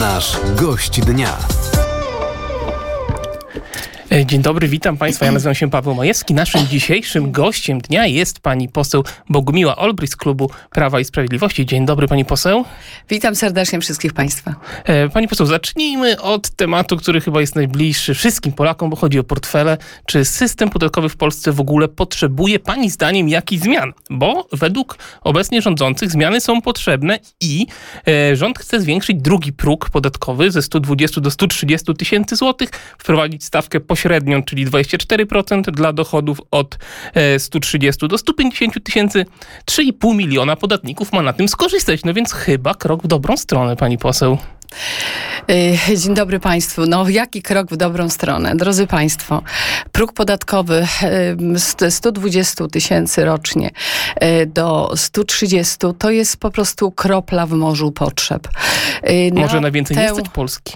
Nasz gość dnia. Dzień dobry, witam Państwa. Ja nazywam się Paweł Majewski. Naszym dzisiejszym gościem dnia jest pani poseł Bogumiła Olbrych z klubu Prawa i Sprawiedliwości. Dzień dobry, pani poseł. Witam serdecznie wszystkich Państwa. Pani poseł, zacznijmy od tematu, który chyba jest najbliższy wszystkim Polakom, bo chodzi o portfele. Czy system podatkowy w Polsce w ogóle potrzebuje pani zdaniem jakichś zmian? Bo według obecnie rządzących zmiany są potrzebne i rząd chce zwiększyć drugi próg podatkowy ze 120 do 130 tysięcy złotych, wprowadzić stawkę pośrednią, czyli 24% dla dochodów od 130 do 150 tysięcy. 3,5 miliona podatników ma na tym skorzystać. No więc chyba krok w dobrą stronę, pani poseł. Dzień dobry Państwu. No jaki krok w dobrą stronę? Drodzy Państwo, próg podatkowy z 120 tysięcy rocznie do 130 to jest po prostu kropla w morzu potrzeb. Może na więcej nie stać Polski?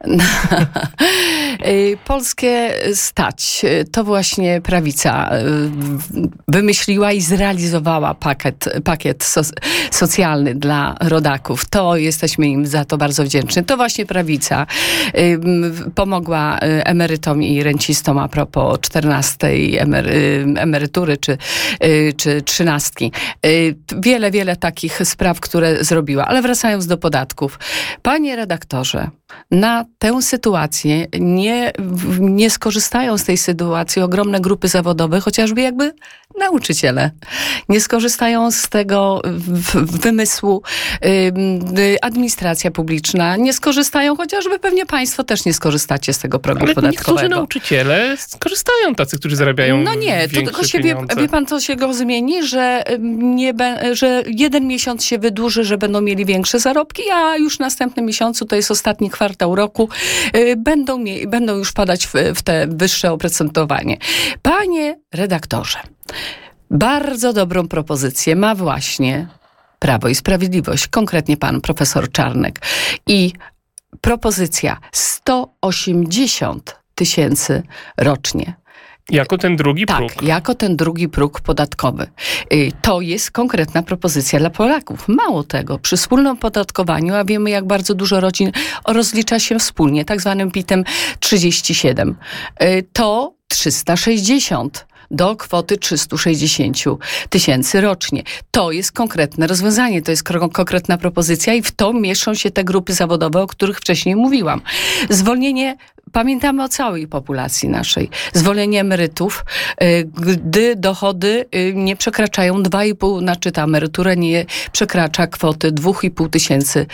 Polskie stać. To właśnie prawica wymyśliła i zrealizowała pakiet socjalny dla rodaków. To jesteśmy im za to bardzo wdzięczni. To właśnie prawica pomogła emerytom i rencistom a propos 14 emerytury czy 13. Wiele takich spraw, które zrobiła. Ale wracając do podatków. Panie redaktorze, na tę sytuację nie skorzystają z tej sytuacji ogromne grupy zawodowe, chociażby jakby nauczyciele. Nie skorzystają z tego wymysłu administracja publiczna. Nie skorzystają, chociażby pewnie Państwo też nie skorzystacie z tego progu podatkowego. Niektórzy nauczyciele skorzystają, tacy, którzy zarabiają No nie, to tylko się wie pan, co się go zmieni, że jeden miesiąc się wydłuży, że będą mieli większe zarobki, a już w następnym miesiącu, to jest ostatni kwartał roku, będą już padać w te wyższe oprocentowanie. Panie redaktorze, bardzo dobrą propozycję ma właśnie Prawo i Sprawiedliwość, konkretnie pan profesor Czarnek. I propozycja 180 tysięcy rocznie. Jako ten drugi próg. Tak, jako ten drugi próg podatkowy. To jest konkretna propozycja dla Polaków. Mało tego, przy wspólnym opodatkowaniu, a wiemy, jak bardzo dużo rodzin rozlicza się wspólnie, tak zwanym PIT-em 37, to 360 do kwoty 360 tysięcy rocznie. To jest konkretne rozwiązanie, to jest konkretna propozycja i w to mieszczą się te grupy zawodowe, o których wcześniej mówiłam. Zwolnienie, pamiętamy o całej populacji naszej, zwolnienie emerytów, gdy dochody nie przekraczają 2,5, znaczy ta emerytura nie przekracza kwoty 2,5 tysięcy,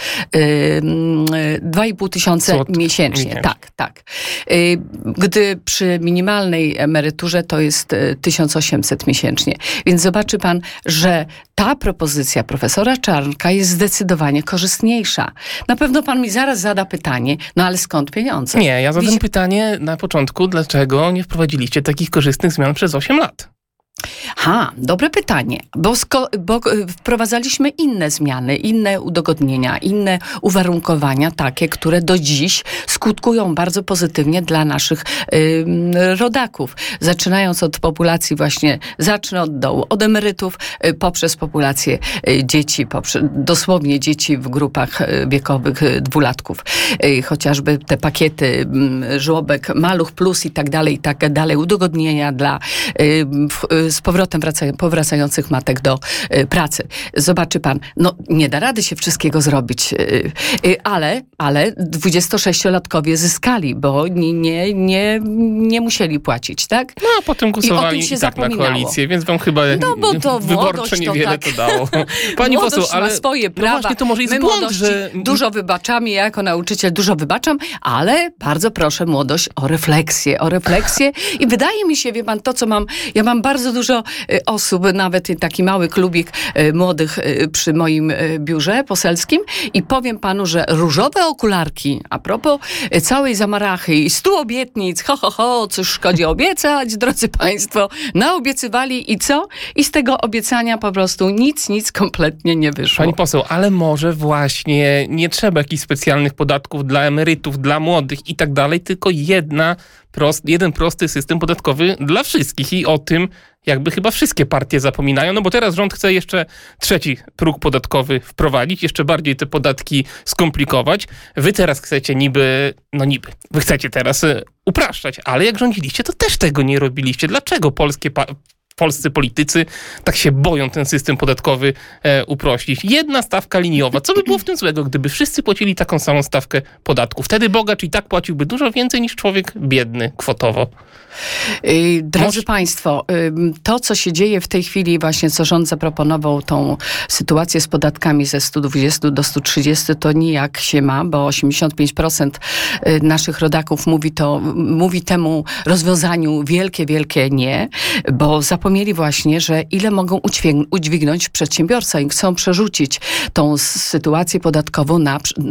2,5 tysiąca miesięcznie. Tak. Gdy przy minimalnej emeryturze to jest 1800 miesięcznie. Więc zobaczy pan, że ta propozycja profesora Czarnka jest zdecydowanie korzystniejsza. Na pewno pan mi zaraz zada pytanie, no ale skąd pieniądze? Nie, ja zadam pytanie na początku, dlaczego nie wprowadziliście takich korzystnych zmian przez 8 lat? Dobre pytanie, bo wprowadzaliśmy inne zmiany, inne udogodnienia, inne uwarunkowania takie, które do dziś skutkują bardzo pozytywnie dla naszych rodaków. Zaczynając od populacji właśnie, zacznę od dołu, od emerytów, poprzez populację dzieci, dosłownie dzieci w grupach wiekowych dwulatków. Chociażby te pakiety żłobek, Maluch Plus i tak dalej, udogodnienia dla z powrotem powracających matek do pracy. Zobaczy pan, no nie da rady się wszystkiego zrobić, ale 26-latkowie zyskali, bo nie musieli płacić, tak? No a potem głosowali i tak na koalicję, więc wam chyba wyborczo niewiele to dało. Pani poseł, ale ma swoje prawa. No właśnie, to może jest błąd, że dużo wybaczamy, ja jako nauczyciel dużo wybaczam, ale bardzo proszę młodość o refleksję i wydaje mi się, wie pan, to co mam, ja mam bardzo dużo osób, nawet taki mały klubik młodych przy moim biurze poselskim i powiem panu, że różowe okularki, a propos całej zamarachy i 100 obietnic, cóż szkodzi obiecać, drodzy państwo, naobiecywali i co? I z tego obiecania po prostu nic kompletnie nie wyszło. Pani poseł, ale może właśnie nie trzeba jakichś specjalnych podatków dla emerytów, dla młodych i tak dalej, tylko jeden prosty system podatkowy dla wszystkich i o tym jakby chyba wszystkie partie zapominają, no bo teraz rząd chce jeszcze trzeci próg podatkowy wprowadzić, jeszcze bardziej te podatki skomplikować. Wy teraz chcecie wy chcecie teraz upraszczać, ale jak rządziliście, to też tego nie robiliście. Dlaczego polscy politycy tak się boją ten system podatkowy uprościć? Jedna stawka liniowa. Co by było w tym złego, gdyby wszyscy płacili taką samą stawkę podatku? Wtedy bogacz i tak płaciłby dużo więcej niż człowiek biedny kwotowo. Drodzy Państwo, to co się dzieje w tej chwili, właśnie co rząd zaproponował, tą sytuację z podatkami ze 120 do 130, to nijak się ma, bo 85% naszych rodaków mówi temu rozwiązaniu wielkie nie, bo zapomnieli właśnie, że ile mogą udźwignąć przedsiębiorca i chcą przerzucić tą sytuację podatkową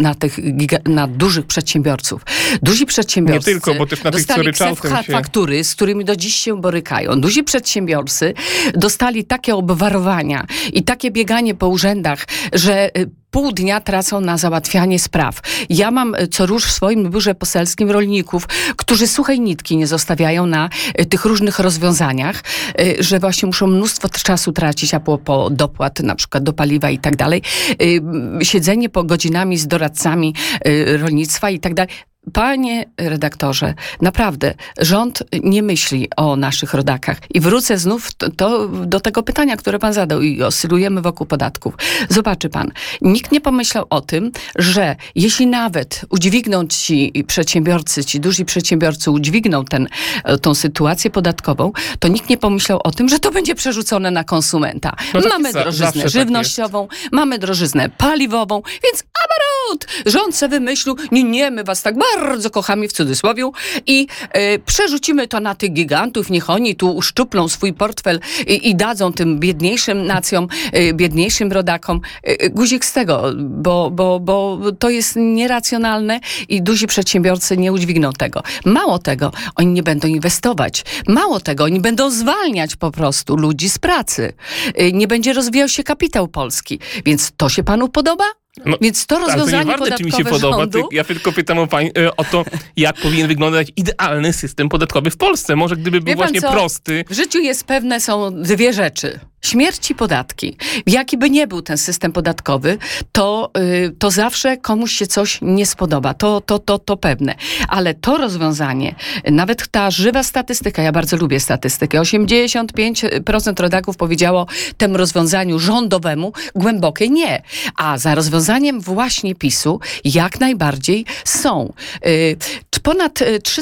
na dużych przedsiębiorców. Duzi przedsiębiorcy nie tylko, bo też na tych, co ryczałtem faktury, z którymi do dziś się borykają. Duzi przedsiębiorcy dostali takie obwarowania i takie bieganie po urzędach, że pół dnia tracą na załatwianie spraw. Ja mam co rusz w swoim biurze poselskim rolników, którzy suchej nitki nie zostawiają na tych różnych rozwiązaniach, że właśnie muszą mnóstwo czasu tracić, a po dopłat na przykład do paliwa i tak dalej. Siedzenie po godzinami z doradcami rolnictwa i tak dalej. Panie redaktorze, naprawdę, rząd nie myśli o naszych rodakach. I wrócę znów do tego pytania, które pan zadał i oscylujemy wokół podatków. Zobaczy pan, nikt nie pomyślał o tym, że jeśli nawet udźwigną ci przedsiębiorcy, ci duzi przedsiębiorcy udźwigną tą sytuację podatkową, to nikt nie pomyślał o tym, że to będzie przerzucone na konsumenta. No tak mamy drożyznę żywnościową, mamy drożyznę paliwową, więc rząd se wymyślił, nie, my was tak bardzo kochamy w cudzysłowie i przerzucimy to na tych gigantów, niech oni tu uszczuplą swój portfel i dadzą tym biedniejszym nacjom, biedniejszym rodakom guzik z tego, bo to jest nieracjonalne i duzi przedsiębiorcy nie udźwigną tego. Mało tego, oni nie będą inwestować. Mało tego, oni będą zwalniać po prostu ludzi z pracy. Nie będzie rozwijał się kapitał polski. Więc to się panu podoba? No, więc to rozwiązanie to podatkowe czy mi się podoba, rządu... Ja tylko pytam o to, jak powinien wyglądać idealny system podatkowy w Polsce. Może gdyby był właśnie prosty. W życiu są dwie rzeczy. Śmierć i podatki. Jaki by nie był ten system podatkowy, to zawsze komuś się coś nie spodoba. To pewne. Ale to rozwiązanie, nawet ta żywa statystyka, ja bardzo lubię statystykę, 85% rodaków powiedziało temu rozwiązaniu rządowemu głębokie nie. A za rozwiązaniem właśnie PiS-u jak najbardziej są. Ponad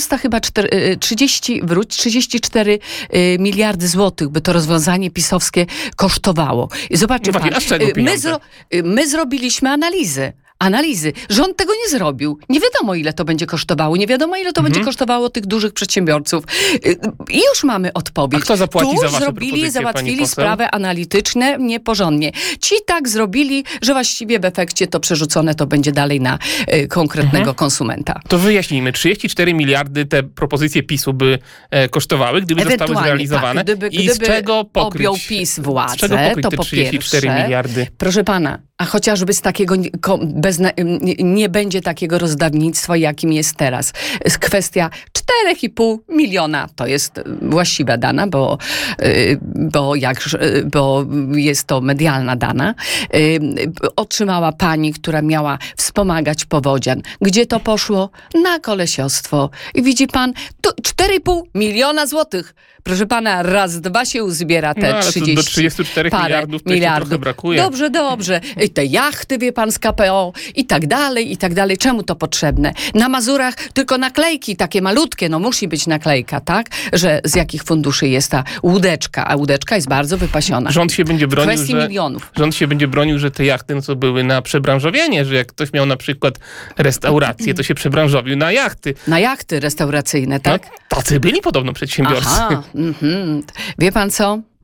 34 miliardy złotych by to rozwiązanie pisowskie kosztowało. I zobaczcie pan, my zrobiliśmy analizy. Rząd tego nie zrobił. Nie wiadomo, ile to będzie kosztowało. Nie wiadomo, ile to będzie kosztowało tych dużych przedsiębiorców. I już mamy odpowiedź. A kto zapłaci za wasze załatwili sprawę analityczne nieporządnie. Ci tak zrobili, że właściwie w efekcie to przerzucone to będzie dalej na konkretnego konsumenta. To wyjaśnijmy. 34 miliardy te propozycje PiS-u by kosztowały, gdyby zostały zrealizowane. Tak, gdyby z czego pokryć, objął PiS władzę, z czego pokryć to te po 34 pierwsze, miliardy? Proszę pana, a chociażby z takiego nie będzie takiego rozdawnictwa, jakim jest teraz. Kwestia 4,5 miliona to jest właściwa dana, bo jest to medialna dana. Otrzymała pani, która miała wspomagać powodzian. Gdzie to poszło? Na kolesiostwo. I widzi pan, to 4,5 miliona złotych. Proszę pana, raz, dwa się uzbiera te 30 do 34 miliardów trochę brakuje. Dobrze. I te jachty, wie pan, z KPO i tak dalej. Czemu to potrzebne? Na Mazurach tylko naklejki takie malutkie, musi być naklejka, tak? Że z jakich funduszy jest ta łódeczka, a łódeczka jest bardzo wypasiona. Rząd się będzie bronił, kwestii milionów. Rząd się będzie bronił, że te jachty to były na przebranżowienie, że jak ktoś miał na przykład restaurację, to się przebranżowił na jachty. Na jachty restauracyjne, tak? Tacy byli podobno przedsiębiorcy. Aha, Wie pan co?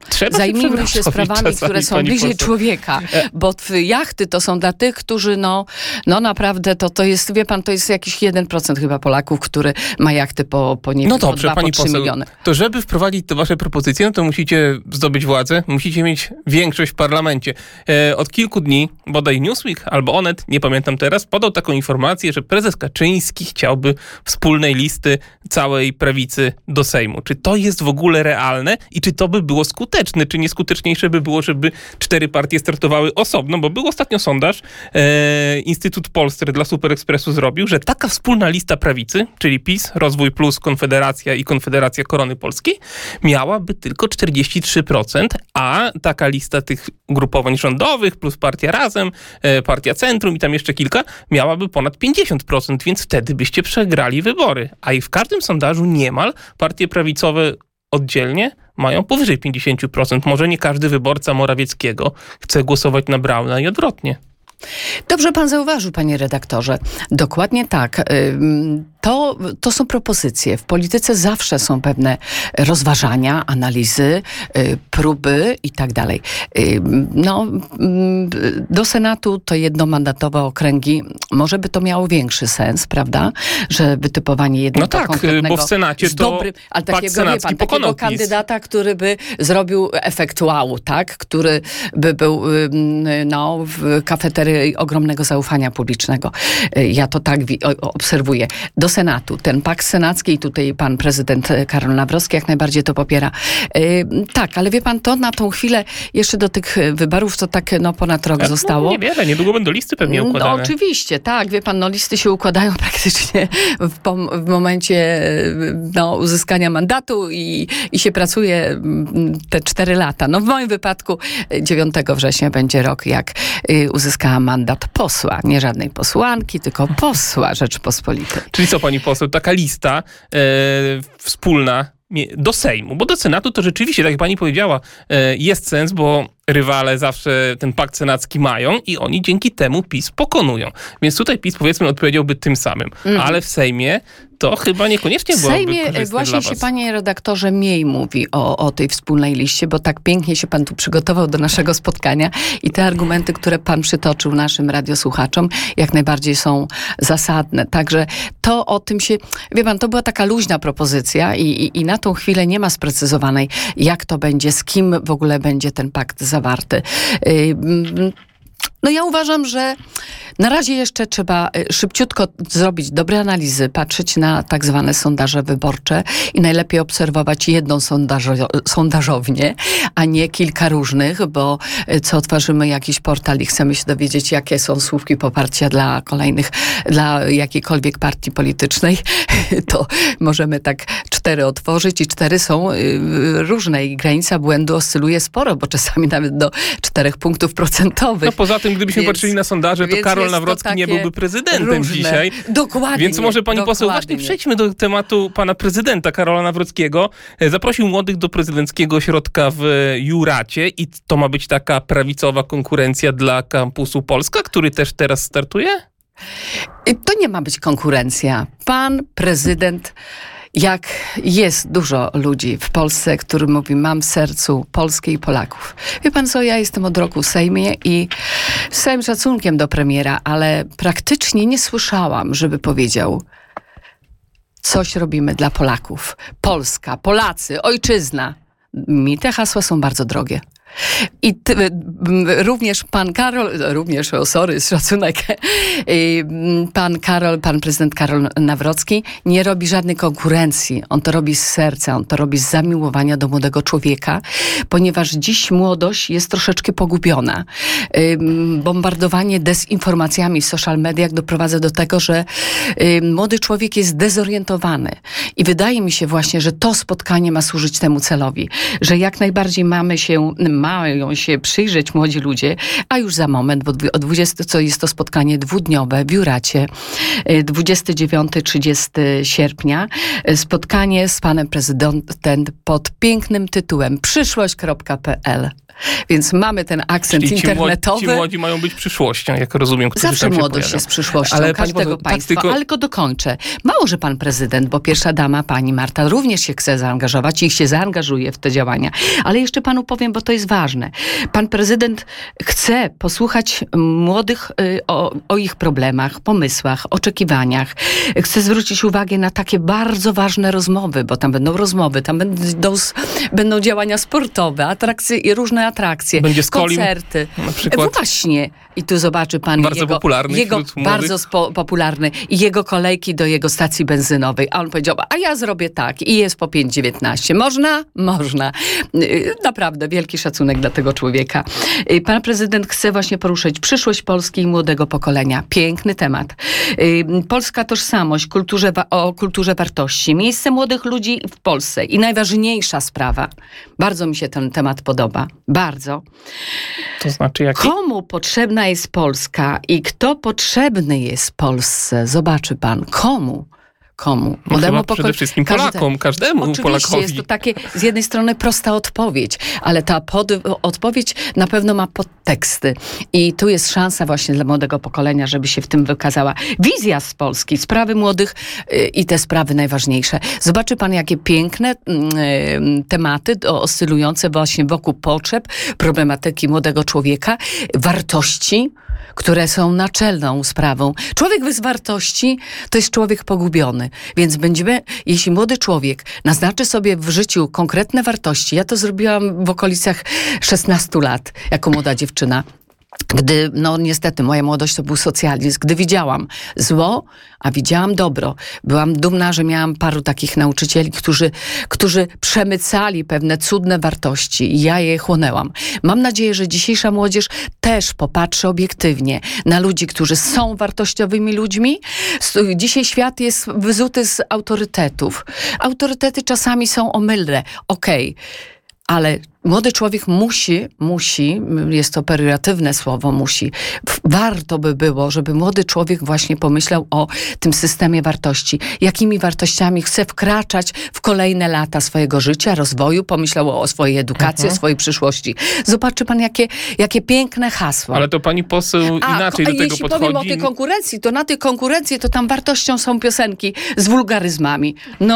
Zajmijmy się sprawami, które są bliżej człowieka, bo jachty to są dla tych, którzy no naprawdę to jest, wie pan, to jest jakiś 1% chyba Polaków, który ma jachty po nie wiem, po 2, po 3 miliony. To żeby wprowadzić te wasze propozycje, no to musicie zdobyć władzę, musicie mieć większość w parlamencie. Od kilku dni, bodaj Newsweek albo Onet, nie pamiętam teraz, podał taką informację, że prezes Kaczyński chciałby wspólnej listy całej prawicy do Sejmu. Czy to jest w ogóle realne i czy to by było skuteczne? Czy nieskuteczniejsze by było, żeby 4 partie startowały osobno? Bo był ostatnio sondaż, Instytut Polster dla Super Expressu zrobił, że taka wspólna lista prawicy, czyli PiS, Rozwój Plus, Konfederacja i Konfederacja Korony Polskiej, miałaby tylko 43%, a taka lista tych ugrupowań rządowych plus Partia Razem, Partia Centrum i tam jeszcze kilka, miałaby ponad 50%, więc wtedy byście przegrali wybory. A i w każdym sondażu niemal partie prawicowe oddzielnie mają powyżej 50%. Może nie każdy wyborca Morawieckiego chce głosować na Brauna i odwrotnie. Dobrze pan zauważył, panie redaktorze. Dokładnie tak. To są propozycje. W polityce zawsze są pewne rozważania, analizy, próby i tak dalej. Do Senatu to jednomandatowe okręgi, może by to miało większy sens, prawda? Że wytypowanie jednego konkretnego... bo w Senacie to ale takiego kandydata, który by zrobił efekt wow, tak? Który by był w kafeterii ogromnego zaufania publicznego. Ja to tak obserwuję. Do Senatu. Ten pakt senacki i tutaj pan prezydent Karol Nawrocki jak najbardziej to popiera. Tak, ale wie pan, to na tą chwilę jeszcze do tych wyborów to tak ponad rok zostało. Niewiele, niedługo będą listy pewnie układane. No oczywiście, tak, wie pan, listy się układają praktycznie w momencie uzyskania mandatu i się pracuje te 4 lata. No w moim wypadku 9 września będzie rok, jak uzyskałam mandat posła. Nie żadnej posłanki, tylko posła Rzeczypospolitej. Czyli co, pani poseł, taka lista wspólna do Sejmu, bo do Senatu to rzeczywiście, tak jak pani powiedziała, jest sens, bo rywale zawsze ten pakt senacki mają i oni dzięki temu PiS pokonują. Więc tutaj PiS, powiedzmy, odpowiedziałby tym samym. Ale w Sejmie to chyba niekoniecznie byłoby korzystne dla was. Właśnie się, panie redaktorze, mniej mówi o tej wspólnej liście, bo tak pięknie się pan tu przygotował do naszego spotkania i te argumenty, które pan przytoczył naszym radiosłuchaczom, jak najbardziej są zasadne. Także to o tym się... Wie pan, to była taka luźna propozycja i na tą chwilę nie ma sprecyzowanej, jak to będzie, z kim w ogóle będzie ten pakt zawarty. Ja uważam, że na razie jeszcze trzeba szybciutko zrobić dobre analizy, patrzeć na tak zwane sondaże wyborcze i najlepiej obserwować jedną sondażownię, a nie kilka różnych, bo co otworzymy jakiś portal i chcemy się dowiedzieć, jakie są słupki poparcia dla jakiejkolwiek partii politycznej, to możemy tak 4 otworzyć i 4 są różne i granica błędu oscyluje sporo, bo czasami nawet do 4 punktów procentowych. No poza tym, gdybyśmy patrzyli na sondaże, to Karol Nawrocki nie byłby prezydentem różne. Dzisiaj. Dokładnie. Więc może pani poseł, właśnie przejdźmy do tematu pana prezydenta Karola Nawrockiego. Zaprosił młodych do prezydenckiego ośrodka w Juracie i to ma być taka prawicowa konkurencja dla kampusu Polska, który też teraz startuje? To nie ma być konkurencja. Pan prezydent... Jak jest dużo ludzi w Polsce, którzy mówi, mam w sercu Polskę i Polaków. Wie pan co, ja jestem od roku w Sejmie i z całym szacunkiem do premiera, ale praktycznie nie słyszałam, żeby powiedział, coś robimy dla Polaków. Polska, Polacy, ojczyzna. Mi te hasła są bardzo drogie. I również pan Karol, szacunek, pan prezydent Karol Nawrocki nie robi żadnej konkurencji. On to robi z serca, on to robi z zamiłowania do młodego człowieka, ponieważ dziś młodość jest troszeczkę pogubiona. Bombardowanie dezinformacjami w social mediach doprowadza do tego, że młody człowiek jest dezorientowany. I wydaje mi się właśnie, że to spotkanie ma służyć temu celowi, że jak najbardziej mają się przyjrzeć młodzi ludzie, a już za moment, bo o 20, co jest to spotkanie dwudniowe w Juracie, 29-30 sierpnia, spotkanie z panem prezydentem pod pięknym tytułem przyszłość.pl. Więc mamy ten akcent Czyli internetowy. Ci młodzi mają być przyszłością, jak rozumiem. Zawsze młodość jest przyszłością każdego państwa, ale tylko dokończę. Mało, że pan prezydent, bo pierwsza dama, pani Marta, również się chce zaangażować i się zaangażuje w te działania. Ale jeszcze panu powiem, bo to jest ważne. Pan prezydent chce posłuchać młodych o ich problemach, pomysłach, oczekiwaniach. Chce zwrócić uwagę na takie bardzo ważne rozmowy, bo tam będą rozmowy, tam będą działania sportowe, atrakcje i różne atrakcje, będzie koncerty. Na przykład. Właśnie. I tu zobaczy pan bardzo popularny bardzo popularny i jego kolejki do jego stacji benzynowej. A on powiedział, a ja zrobię tak i jest po 5,19. Można? Można. Naprawdę wielki szacunek dla tego człowieka. Pan prezydent chce właśnie poruszyć przyszłość Polski i młodego pokolenia. Piękny temat. Polska tożsamość, o kulturze wartości. Miejsce młodych ludzi w Polsce i najważniejsza sprawa. Bardzo mi się ten temat podoba. Bardzo. To znaczy jaki? Komu potrzebna jest Polska i kto potrzebny jest Polsce? Zobaczy pan. Komu? Chyba przede wszystkim Polakom, każdemu oczywiście Polakowi. Oczywiście jest to takie z jednej strony prosta odpowiedź, ale ta odpowiedź na pewno ma podteksty. I tu jest szansa właśnie dla młodego pokolenia, żeby się w tym wykazała. Wizja z Polski, sprawy młodych i te sprawy najważniejsze. Zobaczy pan, jakie piękne tematy oscylujące właśnie wokół potrzeb, problematyki młodego człowieka, wartości, które są naczelną sprawą. Człowiek bez wartości to jest człowiek pogubiony. Więc jeśli młody człowiek naznaczy sobie w życiu konkretne wartości, ja to zrobiłam w okolicach 16 lat, jako młoda dziewczyna. Gdy, niestety, moja młodość to był socjalizm. Gdy widziałam zło, a widziałam dobro. Byłam dumna, że miałam paru takich nauczycieli, którzy przemycali pewne cudne wartości i ja je chłonęłam. Mam nadzieję, że dzisiejsza młodzież też popatrzy obiektywnie na ludzi, którzy są wartościowymi ludźmi. Dzisiaj świat jest wyzuty z autorytetów. Autorytety czasami są omylne. Okej. Ale młody człowiek musi, jest to pejoratywne słowo, warto by było, żeby młody człowiek właśnie pomyślał o tym systemie wartości. Jakimi wartościami chce wkraczać w kolejne lata swojego życia, rozwoju, pomyślał o swojej edukacji, o swojej przyszłości. Zobaczy pan, jakie piękne hasła. Ale to pani poseł inaczej do tego podchodzi. Jeśli powiem o tej konkurencji, to na tej konkurencji to tam wartością są piosenki z wulgaryzmami.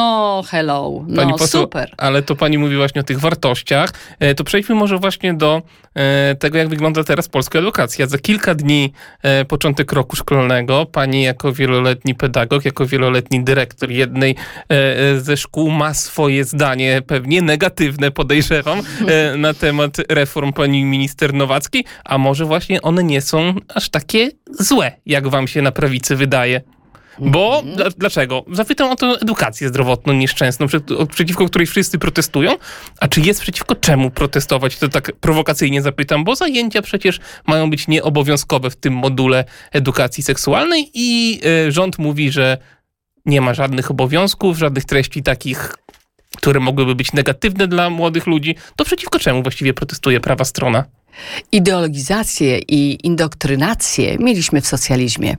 Hello, pani poseł, super. Ale to pani mówi właśnie o tych wartościach. To przejdźmy może właśnie do tego, jak wygląda teraz polska edukacja. Za kilka dni początek roku szkolnego. Pani jako wieloletni pedagog, jako wieloletni dyrektor jednej ze szkół ma swoje zdanie, pewnie negatywne, podejrzewam, na temat reform pani minister Nowackiej, a może właśnie one nie są aż takie złe, jak wam się na prawicy wydaje. Bo dlaczego? Zapytam o tę edukację zdrowotną nieszczęsną, przeciwko której wszyscy protestują. A czy jest przeciwko czemu protestować? To tak prowokacyjnie zapytam, bo zajęcia przecież mają być nieobowiązkowe w tym module edukacji seksualnej i rząd mówi, że nie ma żadnych obowiązków, żadnych treści takich, które mogłyby być negatywne dla młodych ludzi. To przeciwko czemu właściwie protestuje prawa strona? Ideologizację i indoktrynację mieliśmy w socjalizmie.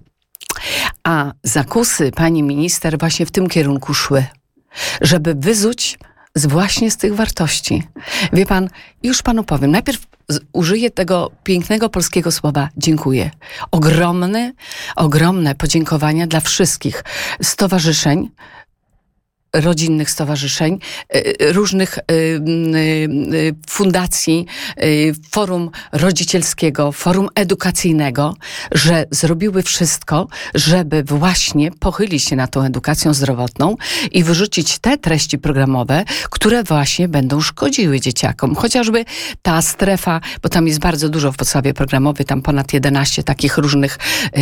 A zakusy pani minister właśnie w tym kierunku szły, żeby wyzuć właśnie z tych wartości. Wie pan, już panu powiem, najpierw użyję tego pięknego polskiego słowa dziękuję. Ogromne podziękowania dla wszystkich stowarzyszeń, rodzinnych stowarzyszeń, różnych fundacji, forum rodzicielskiego, forum edukacyjnego, że zrobiły wszystko, żeby właśnie pochylić się nad tą edukacją zdrowotną i wyrzucić te treści programowe, które właśnie będą szkodziły dzieciakom. Chociażby ta strefa, bo tam jest bardzo dużo w podstawie programowej, tam ponad 11 takich różnych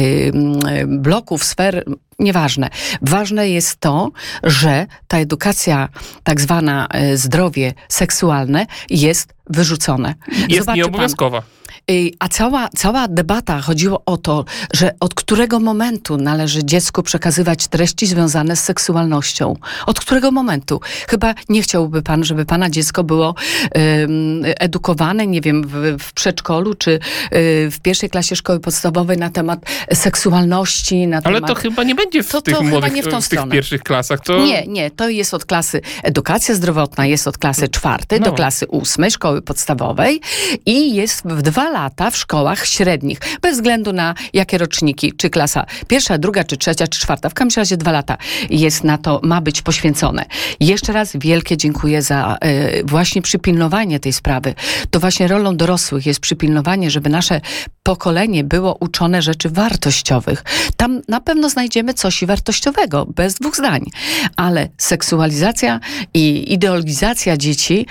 bloków, sfer, nieważne. Ważne jest to, że ta edukacja, tak zwana zdrowie seksualne jest wyrzucone. Jest nieobowiązkowa. A cała debata chodziło o to, że od którego momentu należy dziecku przekazywać treści związane z seksualnością. Od którego momentu? Chyba nie chciałby pan, żeby pana dziecko było edukowane, nie wiem, w przedszkolu, czy w pierwszej klasie szkoły podstawowej na temat seksualności, na Ale temat... to chyba nie będzie w tych młodych, nie w tą w tych stronę. pierwszych klasach. Nie, to jest od klasy edukacja zdrowotna, jest od klasy 4 do klasy 8 szkoły podstawowej i jest w 2 lata w szkołach średnich, bez względu na jakie roczniki, czy klasa 1, 2, czy 3, czy 4. W każdym razie 2 lata jest na to, ma być poświęcone. Jeszcze raz wielkie dziękuję za właśnie przypilnowanie tej sprawy. To właśnie rolą dorosłych jest przypilnowanie, żeby nasze pokolenie było uczone rzeczy wartościowych. Tam na pewno znajdziemy coś wartościowego, bez 2 zdań. Ale seksualizacja i ideologizacja dzieci,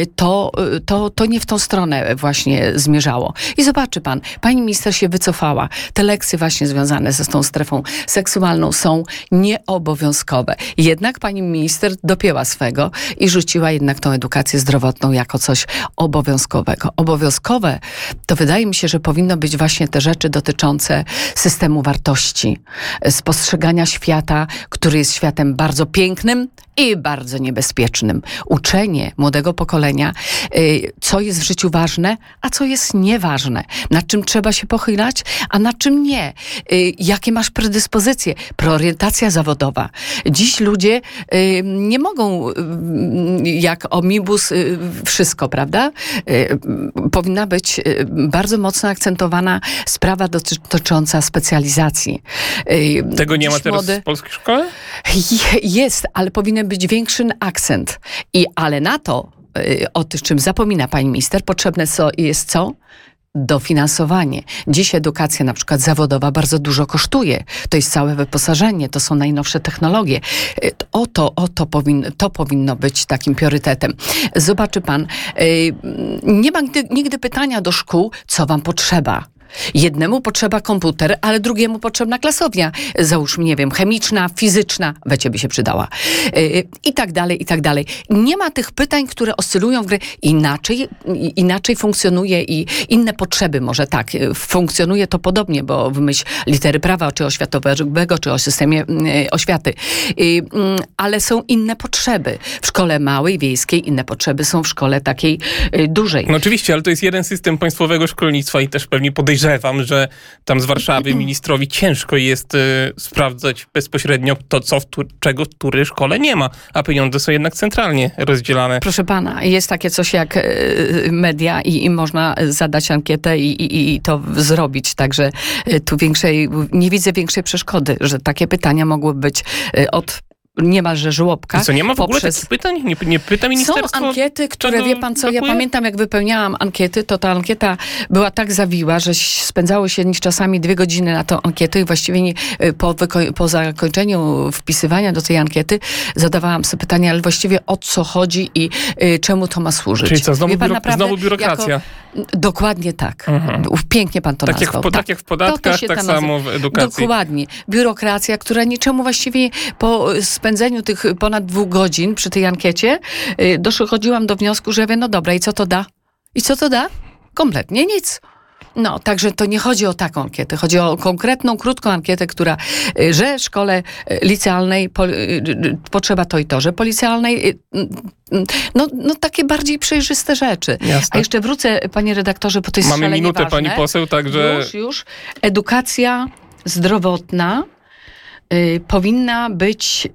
to nie w tą stronę właśnie zmierzało. I zobaczy pan, pani minister się wycofała. Te lekcje właśnie związane z tą strefą seksualną są nieobowiązkowe. Jednak pani minister dopięła swego i rzuciła jednak tą edukację zdrowotną jako coś obowiązkowego. Obowiązkowe to wydaje mi się, że powinno być właśnie te rzeczy dotyczące systemu wartości, spostrzegania świata, który jest światem bardzo pięknym i bardzo niebezpiecznym. Uczenie młodego pokolenia, co jest w życiu ważne, a co jest nieważne. Nad czym trzeba się pochylać, a nad czym nie. Jakie masz predyspozycje. Preorientacja zawodowa. Dziś ludzie nie mogą jak omnibus wszystko, prawda? Powinna być bardzo mocno akcentowana sprawa dotycząca specjalizacji. Tego nie ma teraz w polskiej szkole? Jest, ale powinien być większy akcent. Ale na to, o czym zapomina pani minister, potrzebne jest co? Dofinansowanie. Dziś edukacja na przykład zawodowa bardzo dużo kosztuje. To jest całe wyposażenie, to są najnowsze technologie. To powinno być takim priorytetem. Zobaczy pan, nie ma nigdy pytania do szkół, co wam potrzeba. Jednemu potrzeba komputer, ale drugiemu potrzebna klasownia. Załóżmy, nie wiem, chemiczna, fizyczna, wecie by się przydała. I tak dalej, i tak dalej. Nie ma tych pytań, które oscylują w grę. Inaczej funkcjonuje i inne potrzeby może tak. Funkcjonuje to podobnie, bo w myśl litery prawa, czy oświatowego, czy o systemie oświaty. Ale są inne potrzeby. W szkole małej, wiejskiej inne potrzeby są w szkole takiej dużej. No oczywiście, ale to jest jeden system państwowego szkolnictwa i też pewnie podejrzewam, że tam z Warszawy ministrowi ciężko jest sprawdzać bezpośrednio to, czego w której szkole nie ma, a pieniądze są jednak centralnie rozdzielane. Proszę pana, jest takie coś jak media i można zadać ankietę i to zrobić, także tu nie widzę większej przeszkody, że takie pytania mogłyby być od niemalże żłobka. I co, nie ma w ogóle takich pytań? Nie pyta ministerstwo? Są ankiety, które, wie pan co, ja pamiętam, jak wypełniałam ankiety, to ta ankieta była tak zawiła, że spędzało się czasami 2 godziny na tą ankietę i właściwie po zakończeniu wpisywania do tej ankiety zadawałam sobie pytania, ale właściwie o co chodzi i czemu to ma służyć. Czyli co, znowu biurokracja? Dokładnie tak. Pięknie pan to nazwał. Tak jak w podatkach, tak samo w edukacji. Dokładnie. Biurokracja, która niczemu właściwie po spędzeniu tych ponad 2 godzin przy tej ankiecie dochodziłam do wniosku, że ja wiem, no dobra, i co to da? I co to da? Kompletnie nic. No, także to nie chodzi o taką ankietę. Chodzi o konkretną, krótką ankietę, że szkole licealnej potrzeba to i to, że po licealnej no takie bardziej przejrzyste rzeczy. Jasne. A jeszcze wrócę, panie redaktorze, bo to jest Mamy minutę, ważne. pani poseł, także... Już. Edukacja zdrowotna powinna być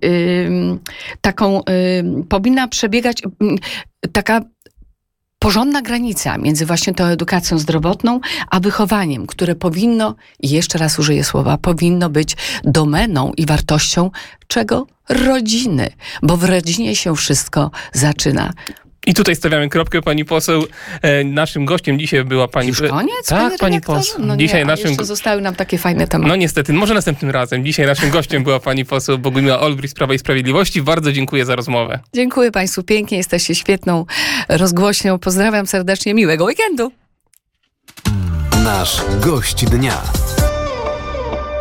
powinna przebiegać taka porządna granica między właśnie tą edukacją zdrowotną, a wychowaniem, które powinno, i jeszcze raz użyję słowa, powinno być domeną i wartością czego? Rodziny. Bo w rodzinie się wszystko zaczyna. I tutaj stawiamy kropkę, pani poseł. Naszym gościem dzisiaj była pani... Już koniec? Tak, pani poseł. No dzisiaj nie, jeszcze zostały nam takie fajne tematy. No niestety, może następnym razem. Dzisiaj naszym gościem była pani poseł Bogumiła Olbrych z Prawa i Sprawiedliwości. Bardzo dziękuję za rozmowę. Dziękuję państwu pięknie, jesteście świetną rozgłośnią. Pozdrawiam serdecznie, miłego weekendu. Nasz gość dnia.